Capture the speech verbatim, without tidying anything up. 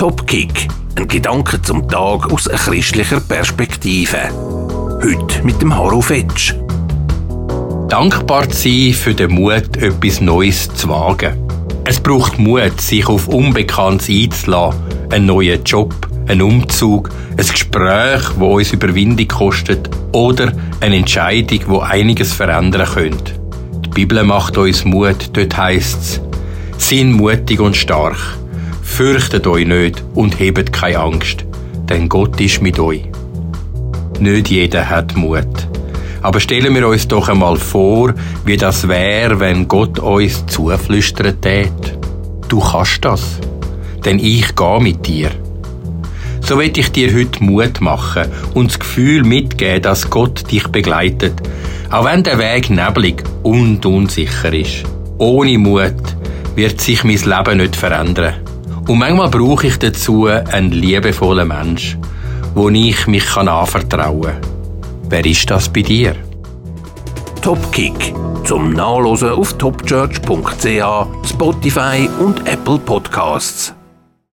Topkick, ein Gedanke zum Tag aus christlicher Perspektive. Heute mit dem Harro Fetsch. Dankbar zu sein für den Mut, etwas Neues zu wagen. Es braucht Mut, sich auf Unbekanntes einzulassen, einen neuen Job, einen Umzug, ein Gespräch, das uns Überwindung kostet oder eine Entscheidung, die einiges verändern könnte. Die Bibel macht uns Mut, dort heisst es: Seid mutig und stark, fürchtet euch nicht und hebt keine Angst, denn Gott ist mit euch. Nicht jeder hat Mut. Aber stellen wir uns doch einmal vor, wie das wäre, wenn Gott uns zuflüstern tät. Du kannst das, denn ich gehe mit dir. So will ich dir heute Mut machen und das Gefühl mitgeben, dass Gott dich begleitet, auch wenn der Weg neblig und unsicher ist. Ohne Mut wird sich mein Leben nicht verändern. Und manchmal brauche ich dazu einen liebevollen Mensch, wo ich mich anvertrauen kann. Wer ist das bei dir? Topkick zum Nachlesen auf topchurch punkt c h, Spotify und Apple Podcasts.